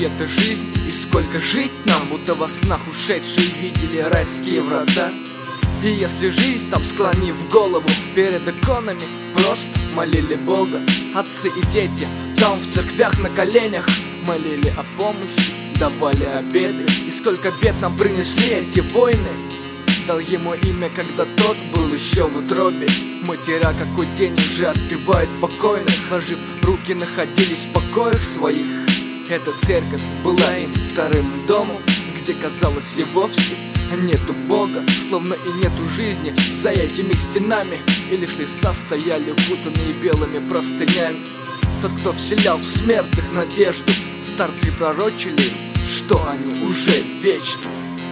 эта жизнь, и сколько жить нам, будто во снах ушедшие видели райские врата. И если жизнь, там склонив голову перед иконами, просто молили Бога. Отцы и дети там в церквях на коленях молили о помощи, давали обеды. И сколько бед нам принесли эти войны. Дал ему имя, когда тот был еще в утробе. Матеря какой день уже отпевают покойных, сложив руки, находились в покоях своих. Эта церковь была им вторым домом, где, казалось, и вовсе нету Бога, словно и нету жизни за этими стенами. И лишь леса стояли укутанные белыми простынями. Тот, кто вселял в смертных надежду, старцы пророчили, что они уже вечны.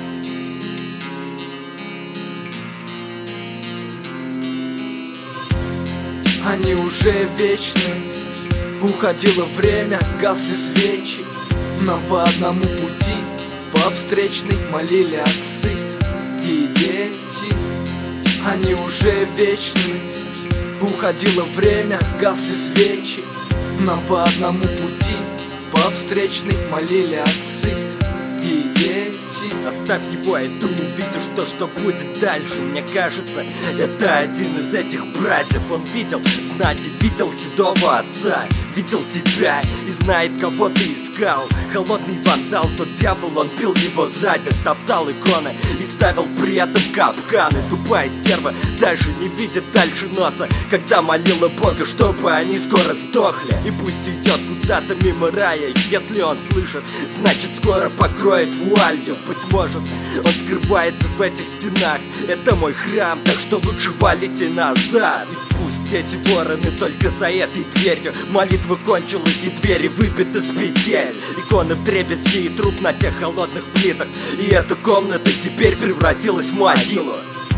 Они уже вечны. Уходило время, гасли свечи, но по одному пути по встречной молили отцы и дети. Они уже вечны. Уходило время, гасли свечи, но по одному пути по встречной молили отцы и дети. Оставь его, и ты увидишь то, что будет дальше. Мне кажется, это один из этих братьев. Он видел знаки, видел седого отца, видел тебя и знает, кого ты искал. Холодный вандал, тот дьявол, он бил его сзади, топтал иконы и ставил при этом капканы. Тупая стерва даже не видит дальше носа, когда молила Бога, чтобы они скоро сдохли. И пусть идет куда-то мимо рая, если он слышит, значит скоро покроет вуалью. Быть может, он скрывается в этих стенах. Это мой храм, так что лучше валите назад. И пусть эти вороны только за этой дверью. Молитва кончилась и двери выбиты с петель. Иконы вдребезги и труп на тех холодных плитах. И эта комната теперь превратилась в могилу.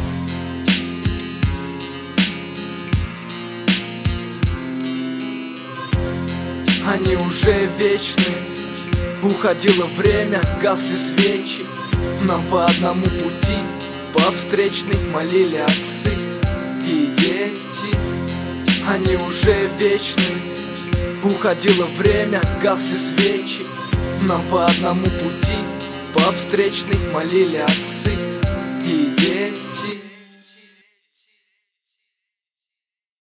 Они уже вечны. Уходило время, гасли свечи, но по одному пути по встречной молили отцы и дети. Они уже вечны. Уходило время, гасли свечи, но по одному пути по встречной молили отцы и дети.